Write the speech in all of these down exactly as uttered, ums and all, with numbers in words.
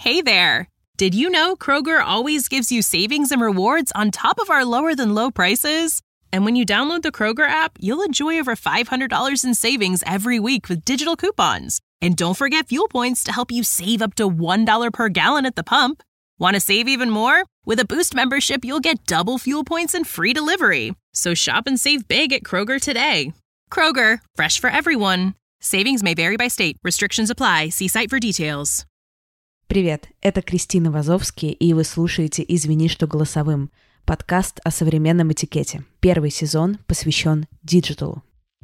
Hey there! Did you know Kroger always gives you savings and rewards on top of our lower-than-low prices? And when you download the Kroger app, you'll enjoy over five hundred dollars in savings every week with digital coupons. And don't forget fuel points to help you save up to one dollar per gallon at the pump. Want to save even more? With a Boost membership, you'll get double fuel points and free delivery. So shop and save big at Kroger today. Kroger, fresh for everyone. Savings may vary by state. Restrictions apply. See site for details. Привет, это Кристина Вазовский, и вы слушаете «Извини, что голосовым» — подкаст о современном этикете. Первый сезон посвящен диджиталу.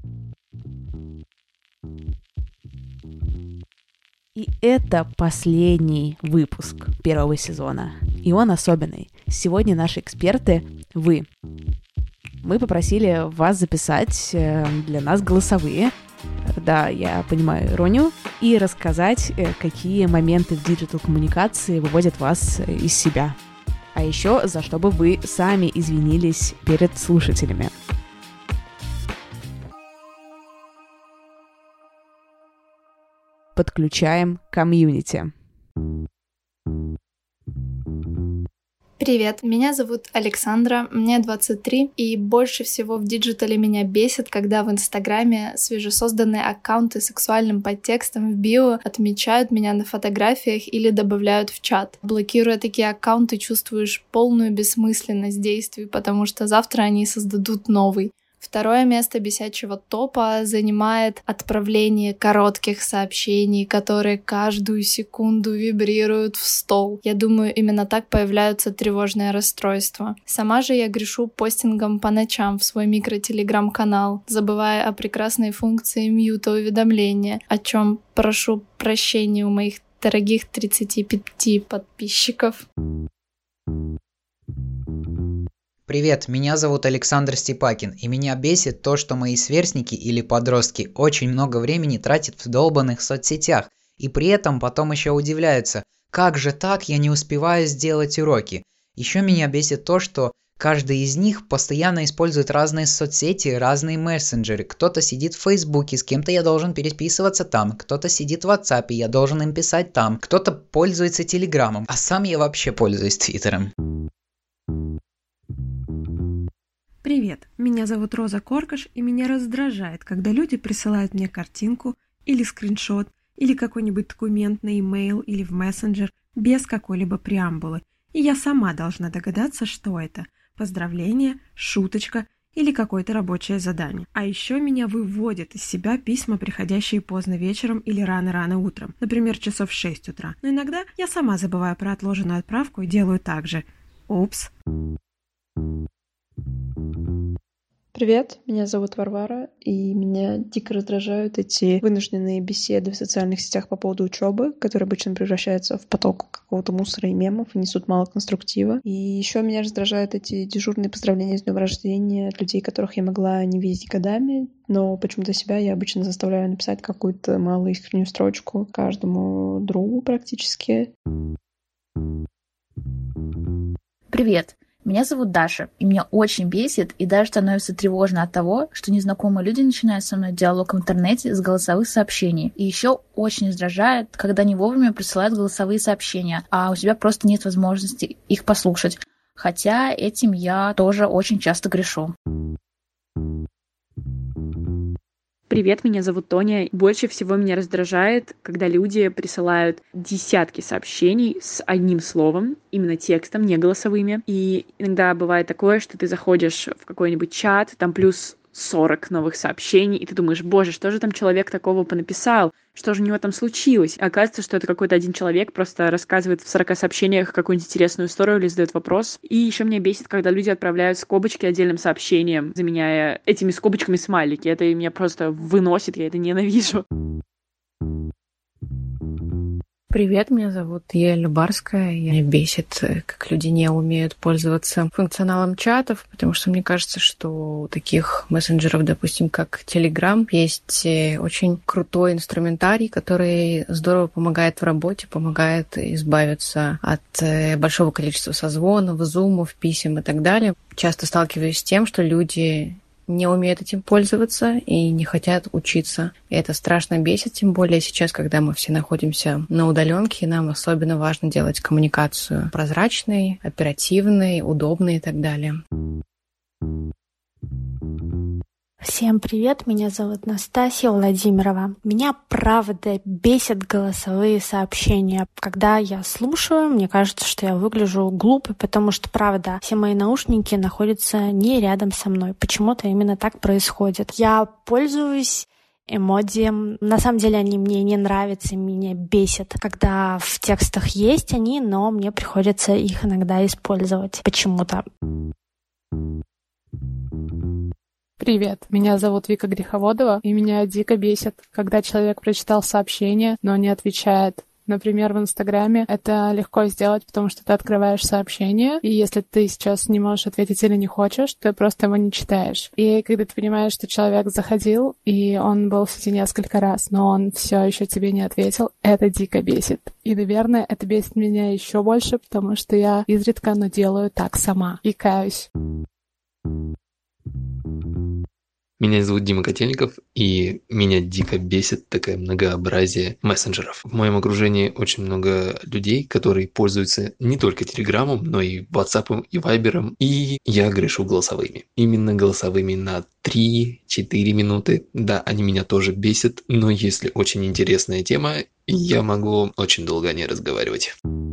И это последний выпуск первого сезона, и он особенный. Сегодня наши эксперты — вы. Мы попросили вас записать для нас голосовые, да, я понимаю иронию, и рассказать, какие моменты в диджитал-коммуникации выводят вас из себя. А еще за что бы вы сами извинились перед слушателями. Подключаем комьюнити. Привет, меня зовут Александра, мне двадцать три, и больше всего в диджитале меня бесит, когда в Инстаграме свежесозданные аккаунты с сексуальным подтекстом в био отмечают меня на фотографиях или добавляют в чат. Блокируя такие аккаунты, чувствуешь полную бессмысленность действий, потому что завтра они создадут новый. Второе место бесячего топа занимает отправление коротких сообщений, которые каждую секунду вибрируют в стол. Я думаю, именно так появляются тревожные расстройства. Сама же я грешу постингом по ночам в свой микротелеграм-канал, забывая о прекрасной функции мьюта уведомления, о чем прошу прощения у моих дорогих тридцати пяти подписчиков. Привет, меня зовут Александр Степакин, и меня бесит то, что мои сверстники или подростки очень много времени тратят в долбанных соцсетях, и при этом потом еще удивляются, как же так я не успеваю сделать уроки. Еще меня бесит то, что каждый из них постоянно использует разные соцсети, разные мессенджеры. Кто-то сидит в Фейсбуке, с кем-то я должен переписываться там, кто-то сидит в WhatsApp, я должен им писать там, кто-то пользуется Телеграмом, а сам я вообще пользуюсь Твиттером. Привет, меня зовут Роза Коркаш, и меня раздражает, когда люди присылают мне картинку или скриншот, или какой-нибудь документ на e-mail или в мессенджер без какой-либо преамбулы, и я сама должна догадаться, что это – поздравление, шуточка или какое-то рабочее задание. А еще меня выводят из себя письма, приходящие поздно вечером или рано-рано утром, например, часов в шесть утра. Но иногда я сама забываю про отложенную отправку и делаю так же. Упс. Привет, меня зовут Варвара, и меня дико раздражают эти вынужденные беседы в социальных сетях по поводу учебы, которые обычно превращаются в поток какого-то мусора и мемов и несут мало конструктива. И еще меня раздражают эти дежурные поздравления с днем рождения от людей, которых я могла не видеть годами, но почему-то себя я обычно заставляю написать какую-то малоискреннюю строчку каждому другу практически. Привет. Меня зовут Даша, и меня очень бесит и даже становится тревожно от того, что незнакомые люди начинают со мной диалог в интернете с голосовых сообщений. И еще очень раздражает, когда не вовремя присылают голосовые сообщения, а у тебя просто нет возможности их послушать. Хотя этим я тоже очень часто грешу. Привет, меня зовут Тоня. Больше всего меня раздражает, когда люди присылают десятки сообщений с одним словом, именно текстом, не голосовыми. И иногда бывает такое, что ты заходишь в какой-нибудь чат, там плюс сорок новых сообщений, и ты думаешь, боже, что же там человек такого понаписал? Что же у него там случилось? А оказывается, что это какой-то один человек просто рассказывает в сорока сообщениях какую-нибудь интересную историю или задает вопрос. И еще меня бесит, когда люди отправляют скобочки отдельным сообщением, заменяя этими скобочками смайлики. Это меня просто выносит, я это ненавижу. Привет, меня зовут Еля Барская. Меня бесит, как люди не умеют пользоваться функционалом чатов, потому что мне кажется, что у таких мессенджеров, допустим, как Telegram, есть очень крутой инструментарий, который здорово помогает в работе, помогает избавиться от большого количества созвонов, зумов, писем и так далее. Часто сталкиваюсь с тем, что люди не умеют этим пользоваться и не хотят учиться. И это страшно бесит, тем более сейчас, когда мы все находимся на удаленке, и нам особенно важно делать коммуникацию прозрачной, оперативной, удобной и так далее. Всем привет, меня зовут Настасья Владимирова. Меня, правда, бесят голосовые сообщения. Когда я слушаю, мне кажется, что я выгляжу глупо, потому что, правда, все мои наушники находятся не рядом со мной. Почему-то именно так происходит. Я пользуюсь эмодзи. На самом деле они мне не нравятся, меня бесят, когда в текстах есть они, но мне приходится их иногда использовать почему-то. Привет, меня зовут Вика Греховодова, и меня дико бесит, когда человек прочитал сообщение, но не отвечает. Например, в Инстаграме это легко сделать, потому что ты открываешь сообщение, и если ты сейчас не можешь ответить или не хочешь, ты просто его не читаешь. И когда ты понимаешь, что человек заходил, и он был в сети несколько раз, но он все еще тебе не ответил, это дико бесит. И, наверное, это бесит меня еще больше, потому что я изредка, но делаю так сама. И каюсь. Меня зовут Дима Котельников, и меня дико бесит такое многообразие мессенджеров. В моем окружении очень много людей, которые пользуются не только Телеграмом, но и WhatsApp и Вайбером, и я грешу голосовыми. Именно голосовыми на три-четыре минуты. Да, они меня тоже бесят, но если очень интересная тема, я могу очень долго о ней разговаривать.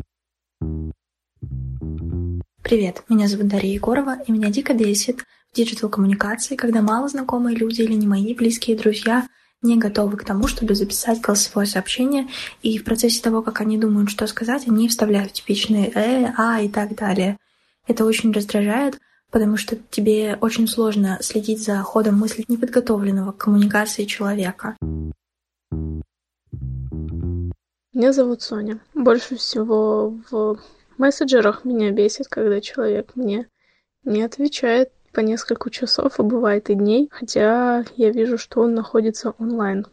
Привет, меня зовут Дарья Егорова, и меня дико бесит в диджитал-коммуникации, когда малознакомые люди или не мои близкие друзья не готовы к тому, чтобы записать голосовое сообщение, и в процессе того, как они думают, что сказать, они вставляют типичные «э», «а» и так далее. Это очень раздражает, потому что тебе очень сложно следить за ходом мысли неподготовленного к коммуникации человека. Меня зовут Соня. Больше всего в мессенджерах меня бесит, когда человек мне не отвечает по несколько часов, а бывает и дней, хотя я вижу, что он находится онлайн.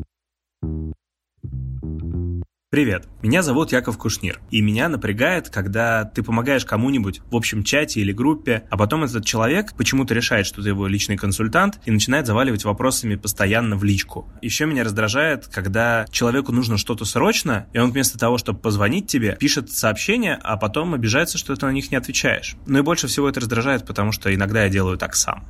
Привет, меня зовут Яков Кушнир, и меня напрягает, когда ты помогаешь кому-нибудь в общем чате или группе, а потом этот человек почему-то решает, что ты его личный консультант, и начинает заваливать вопросами постоянно в личку. Еще меня раздражает, когда человеку нужно что-то срочно, и он вместо того, чтобы позвонить тебе, пишет сообщения, а потом обижается, что ты на них не отвечаешь. Ну и больше всего это раздражает, потому что иногда я делаю так сам.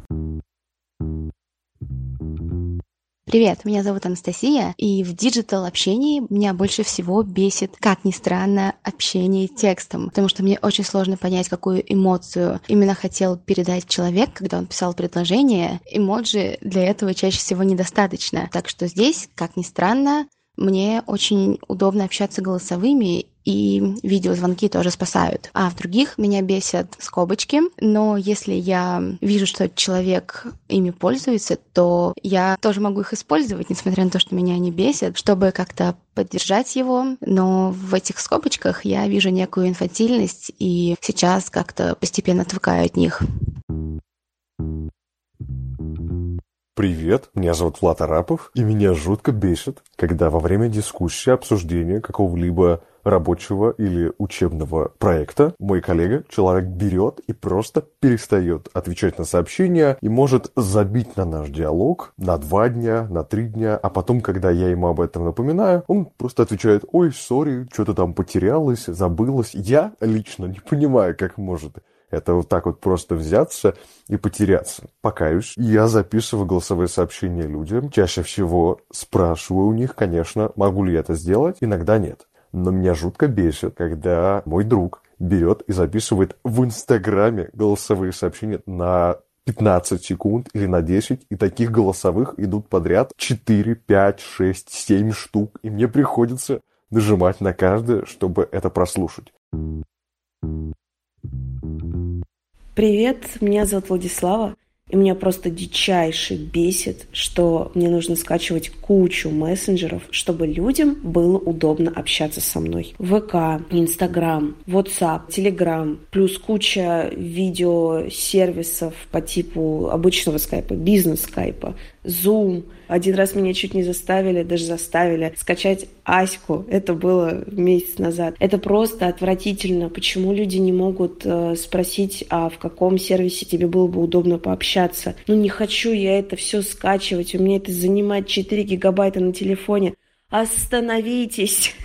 Привет, меня зовут Анастасия, и в диджитал-общении меня больше всего бесит, как ни странно, общение текстом, потому что мне очень сложно понять, какую эмоцию именно хотел передать человек, когда он писал предложение. Эмоджи для этого чаще всего недостаточно, так что здесь, как ни странно, мне очень удобно общаться голосовыми, и видеозвонки тоже спасают. А в других меня бесят скобочки, но если я вижу, что человек ими пользуется, то я тоже могу их использовать, несмотря на то, что меня они бесят, чтобы как-то поддержать его. Но в этих скобочках я вижу некую инфантильность, и сейчас как-то постепенно отвыкаю от них. Привет, меня зовут Влад Арапов, и меня жутко бесит, когда во время дискуссии, обсуждения какого-либо рабочего или учебного проекта мой коллега, человек берет и просто перестает отвечать на сообщения и может забить на наш диалог на два дня, на три дня, а потом, когда я ему об этом напоминаю, он просто отвечает: «Ой, сори, что-то там потерялось, забылось». Я лично не понимаю, как может это вот так вот просто взяться и потеряться. Покаюсь, я записываю голосовые сообщения людям. Чаще всего спрашиваю у них, конечно, могу ли я это сделать. Иногда нет. Но меня жутко бесит, когда мой друг берет и записывает в Инстаграме голосовые сообщения на пятнадцать секунд или на десять, и таких голосовых идут подряд четыре, пять, шесть, семь штук. И мне приходится нажимать на каждое, чтобы это прослушать. Привет, меня зовут Владислава, и меня просто дичайше бесит, что мне нужно скачивать кучу мессенджеров, чтобы людям было удобно общаться со мной. ВК, Инстаграм, WhatsApp, Telegram, плюс куча видеосервисов по типу обычного скайпа, бизнес-скайпа, Zoom. Один раз меня чуть не заставили, даже заставили скачать Аську. Это было месяц назад. Это просто отвратительно. Почему люди не могут э, спросить, а в каком сервисе тебе было бы удобно пообщаться? Ну, не хочу я это все скачивать. У меня это занимает четыре гигабайта на телефоне. Остановитесь!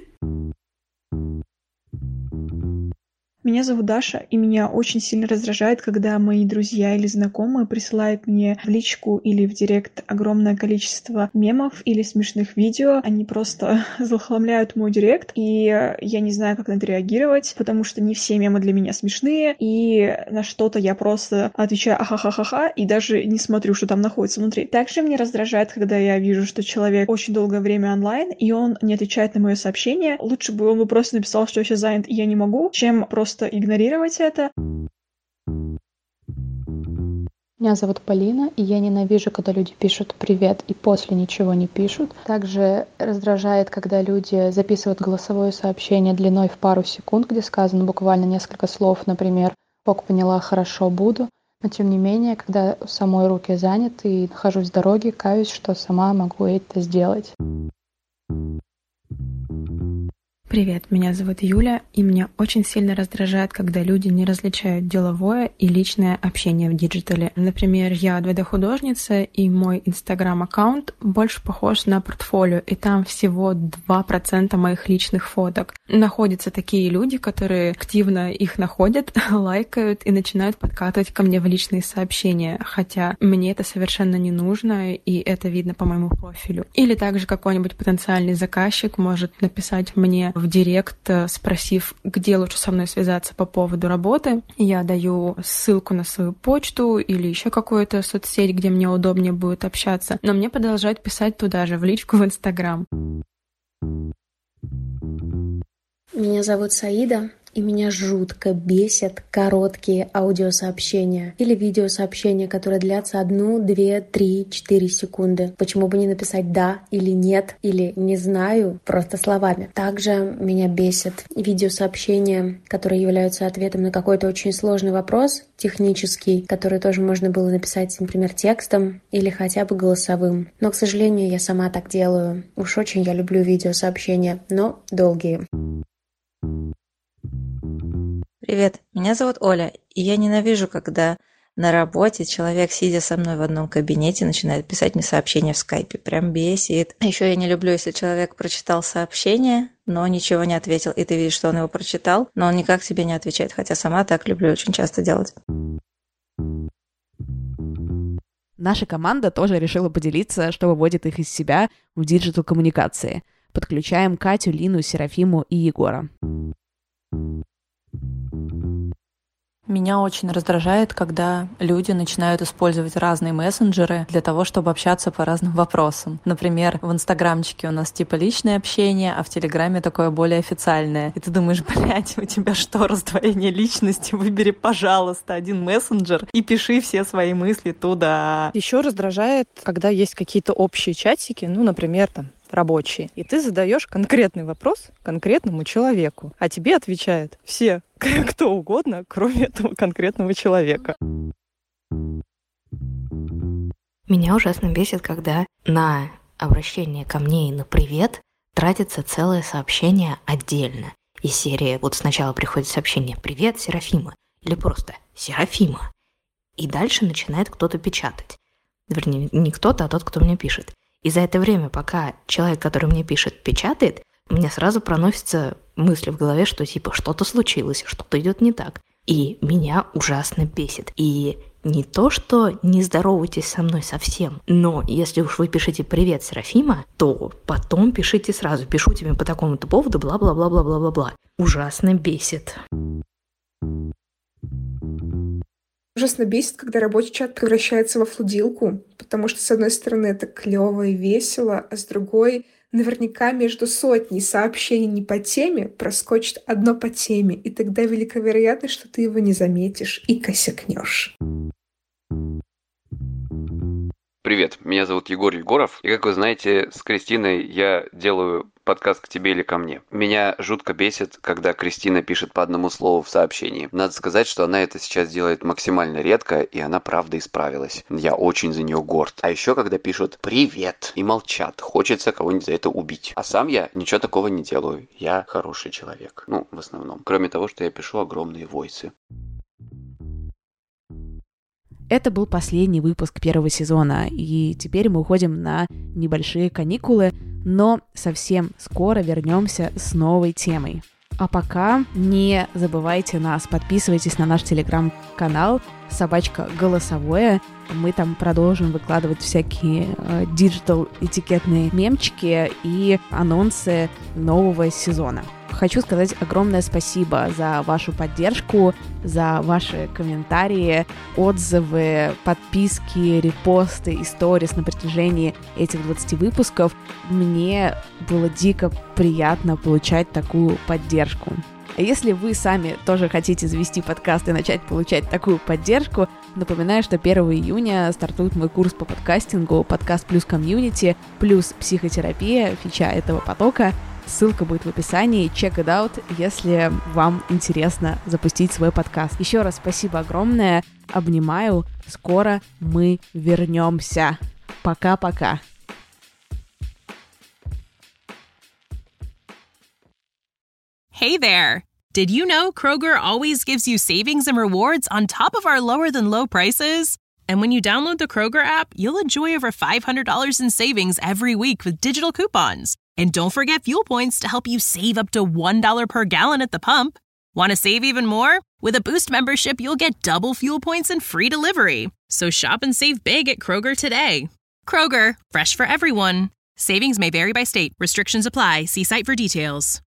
Меня зовут Даша, и меня очень сильно раздражает, когда мои друзья или знакомые присылают мне в личку или в директ огромное количество мемов или смешных видео. Они просто захламляют мой директ, и я не знаю, как на это реагировать, потому что не все мемы для меня смешные, и на что-то я просто отвечаю ахахахаха и даже не смотрю, что там находится внутри. Также меня раздражает, когда я вижу, что человек очень долгое время онлайн, и он не отвечает на мое сообщение. Лучше бы он бы просто написал, что я сейчас занят и я не могу, чем просто игнорировать это. Меня зовут Полина, и я ненавижу, когда люди пишут «привет» и после ничего не пишут. Также раздражает, когда люди записывают голосовое сообщение длиной в пару секунд, где сказано буквально несколько слов, например «ок, поняла, хорошо, буду». Но тем не менее, когда самой руки заняты и нахожусь в дороге, каюсь, что сама могу это сделать. Привет, меня зовут Юля, и меня очень сильно раздражает, когда люди не различают деловое и личное общение в диджитале. Например, я два дэ-художница, и мой инстаграм-аккаунт больше похож на портфолио, и там всего два процента моих личных фоток. Находятся такие люди, которые активно их находят, лайкают и начинают подкатывать ко мне в личные сообщения, хотя мне это совершенно не нужно, и это видно по моему профилю. Или также какой-нибудь потенциальный заказчик может написать мне в директ, спросив, где лучше со мной связаться по поводу работы. Я даю ссылку на свою почту или еще какую-то соцсеть, где мне удобнее будет общаться, но мне продолжают писать туда же, в личку в Инстаграм. Меня зовут Саида, и меня жутко бесят короткие аудиосообщения или видеосообщения, которые длятся одну, две, три, четыре секунды. Почему бы не написать «да» или «нет» или «не знаю» просто словами. Также меня бесят видеосообщения, которые являются ответом на какой-то очень сложный вопрос технический, который тоже можно было написать, например, текстом или хотя бы голосовым. Но, к сожалению, я сама так делаю. Уж очень я люблю видеосообщения, но долгие. Привет, меня зовут Оля, и я ненавижу, когда на работе человек, сидя со мной в одном кабинете, начинает писать мне сообщения в скайпе. Прям бесит. Еще я не люблю, если человек прочитал сообщение, но ничего не ответил, и ты видишь, что он его прочитал, но он никак тебе не отвечает, хотя сама так люблю очень часто делать. Наша команда тоже решила поделиться, что выводит их из себя в диджитал-коммуникации. Подключаем Катю, Лину, Серафиму и Егора. Меня очень раздражает, когда люди начинают использовать разные мессенджеры для того, чтобы общаться по разным вопросам. Например, в инстаграмчике у нас типа личное общение, а в телеграме такое более официальное. И ты думаешь, блядь, у тебя что, раздвоение личности? Выбери, пожалуйста, один мессенджер и пиши все свои мысли туда. Еще раздражает, когда есть какие-то общие чатики, ну, например, там, рабочие, и ты задаешь конкретный вопрос конкретному человеку, а тебе отвечают все, кто угодно, кроме этого конкретного человека. Меня ужасно бесит, когда на обращение ко мне и на привет тратится целое сообщение отдельно. Из серии вот сначала приходит сообщение «Привет, Серафима» или просто «Серафима». И дальше начинает кто-то печатать. Вернее, не кто-то, а тот, кто мне пишет. И за это время, пока человек, который мне пишет, печатает, у меня сразу проносятся мысли в голове, что типа что-то случилось, что-то идет не так. И меня ужасно бесит. И не то, что не здоровайтесь со мной совсем, но если уж вы пишете «Привет, Серафима», то потом пишите сразу «Пишу тебе по такому-то поводу, бла-бла-бла-бла-бла-бла-бла». Ужасно бесит. Ужасно бесит, когда рабочий чат превращается во флудилку, потому что, с одной стороны, это клево и весело, а с другой, наверняка между сотней сообщений не по теме проскочит одно по теме, и тогда велика вероятность, что ты его не заметишь и косякнешь. Привет, меня зовут Егор Егоров, и, как вы знаете, с Кристиной я делаю подкаст к тебе или ко мне. Меня жутко бесит, когда Кристина пишет по одному слову в сообщении. Надо сказать, что она это сейчас делает максимально редко, и она правда исправилась. Я очень за нее горд. А еще, когда пишут «привет» и молчат, хочется кого-нибудь за это убить. А сам я ничего такого не делаю. Я хороший человек. Ну, в основном. Кроме того, что я пишу огромные войсы. Это был последний выпуск первого сезона, и теперь мы уходим на небольшие каникулы, но совсем скоро вернемся с новой темой. А пока не забывайте нас, подписывайтесь на наш телеграм-канал «Собачка Голосовое». Мы там продолжим выкладывать всякие э, диджитал-этикетные мемчики и анонсы нового сезона. Хочу сказать огромное спасибо за вашу поддержку, за ваши комментарии, отзывы, подписки, репосты и сторис на протяжении этих двадцати выпусков. Мне было дико приятно получать такую поддержку. А если вы сами тоже хотите завести подкаст и начать получать такую поддержку, напоминаю, что первого июня стартует мой курс по подкастингу «Подкаст плюс комьюнити» плюс психотерапия, фича этого потока. Ссылка будет в описании. Check it out, если вам интересно запустить свой подкаст. Еще раз спасибо огромное. Обнимаю. Скоро мы вернемся. Пока-пока. Hey there! Did you know Kroger always gives you savings and rewards on top of our lower-than-low prices? And when you download the Kroger app, you'll enjoy over five hundred dollars in savings every week with digital coupons. And don't forget fuel points to help you save up to one dollar per gallon at the pump. Want to save even more? With a Boost membership, you'll get double fuel points and free delivery. So shop and save big at Kroger today. Kroger, fresh for everyone. Savings may vary by state. Restrictions apply. See site for details.